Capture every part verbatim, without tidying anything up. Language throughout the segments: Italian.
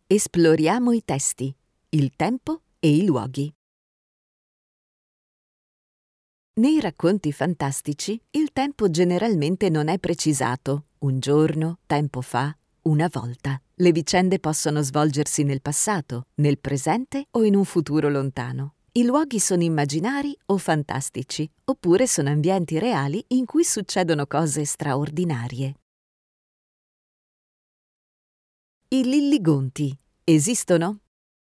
Esploriamo i testi, il tempo e i luoghi. Nei racconti fantastici il tempo generalmente non è precisato, un giorno, tempo fa, una volta. Le vicende possono svolgersi nel passato, nel presente o in un futuro lontano. I luoghi sono immaginari o fantastici, oppure sono ambienti reali in cui succedono cose straordinarie. I lilligonti esistono?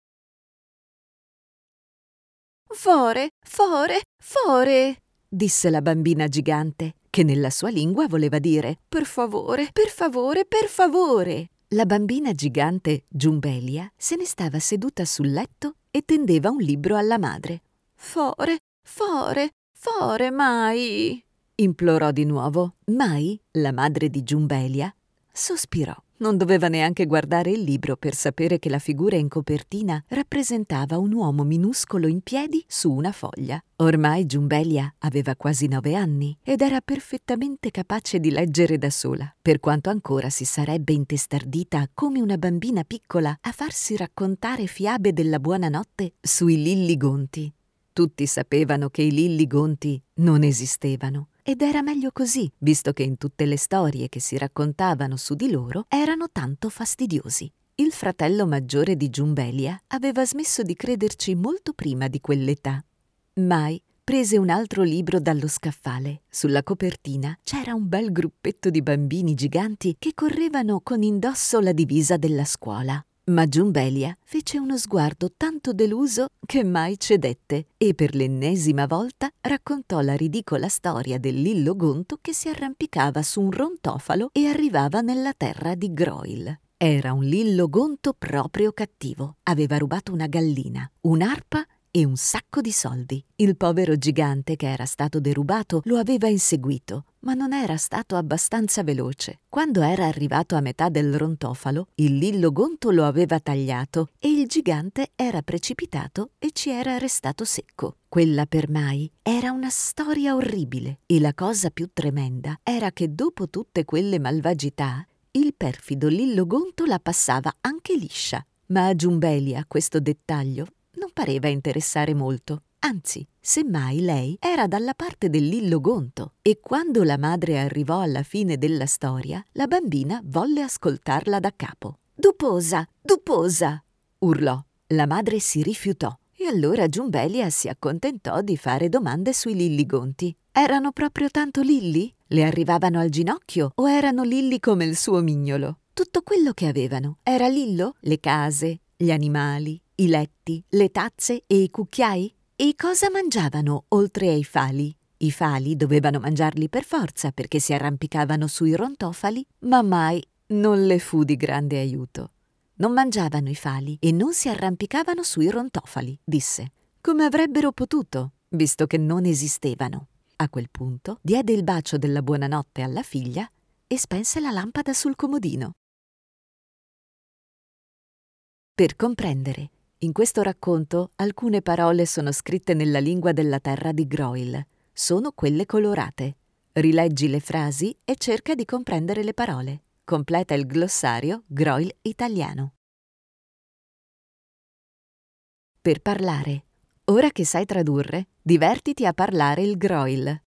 Fore, fore, fore, disse la bambina gigante, che nella sua lingua voleva dire per favore, per favore, per favore. La bambina gigante, Giumbelia, se ne stava seduta sul letto e tendeva un libro alla madre. Fore, fore, fore, mai, implorò di nuovo. Mai, la madre di Giumbelia, sospirò. Non doveva neanche guardare il libro per sapere che la figura in copertina rappresentava un uomo minuscolo in piedi su una foglia. Ormai Giumbelia aveva quasi nove anni ed era perfettamente capace di leggere da sola, per quanto ancora si sarebbe intestardita come una bambina piccola a farsi raccontare fiabe della buonanotte sui lilligonti. Tutti sapevano che i lilligonti non esistevano. Ed era meglio così, visto che in tutte le storie che si raccontavano su di loro erano tanto fastidiosi. Il fratello maggiore di Giumbelia aveva smesso di crederci molto prima di quell'età. Mai prese un altro libro dallo scaffale. Sulla copertina c'era un bel gruppetto di bambini giganti che correvano con indosso la divisa della scuola. Ma Giumbelia fece uno sguardo tanto deluso che mai cedette e per l'ennesima volta raccontò la ridicola storia del lillogonto che si arrampicava su un rontofalo e arrivava nella terra di Groil. Era un lillogonto proprio cattivo. Aveva rubato una gallina, un'arpa e un sacco di soldi. Il povero gigante che era stato derubato lo aveva inseguito, ma non era stato abbastanza veloce. Quando era arrivato a metà del rontofalo, il lillogonto lo aveva tagliato e il gigante era precipitato e ci era restato secco. Quella per Mai era una storia orribile e la cosa più tremenda era che dopo tutte quelle malvagità, il perfido lillogonto la passava anche liscia. Ma a Giumbelia questo dettaglio non pareva interessare molto. Anzi, semmai lei era dalla parte del lillogonto e quando la madre arrivò alla fine della storia, la bambina volle ascoltarla da capo. «Duposa, duposa!» urlò. La madre si rifiutò e allora Giumbelia si accontentò di fare domande sui lilligonti. Erano proprio tanto lilli? Le arrivavano al ginocchio o erano lilli come il suo mignolo? Tutto quello che avevano era lillo? Le case, gli animali, i letti, le tazze e i cucchiai? E cosa mangiavano oltre ai fali? I fali dovevano mangiarli per forza perché si arrampicavano sui rontofali, ma Mai non le fu di grande aiuto. Non mangiavano i fali e non si arrampicavano sui rontofali, disse. Come avrebbero potuto, visto che non esistevano? A quel punto diede il bacio della buonanotte alla figlia e spense la lampada sul comodino. Per comprendere, in questo racconto alcune parole sono scritte nella lingua della terra di Groil. Sono quelle colorate. Rileggi le frasi e cerca di comprendere le parole. Completa il glossario Groil italiano. Per parlare. Ora che sai tradurre, divertiti a parlare il Groil.